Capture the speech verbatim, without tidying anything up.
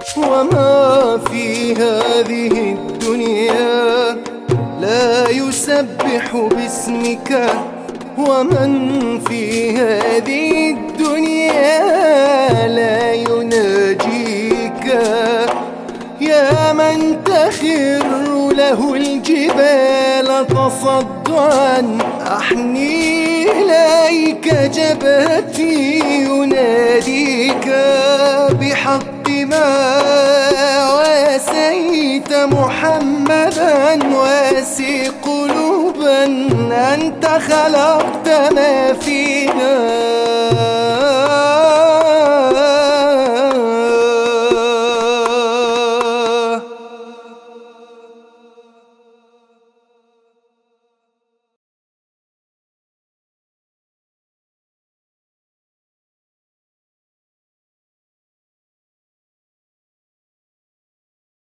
وما في هذه الدنيا لا يسبح باسمك، ومن في هذه الدنيا لا يناجيك. يا من تخر له الجبال تصدعا، أحني إليك جبهتي يناديك بحق ما واسيت محمدا. واسي قلوبا أنت خلقت ما فينا.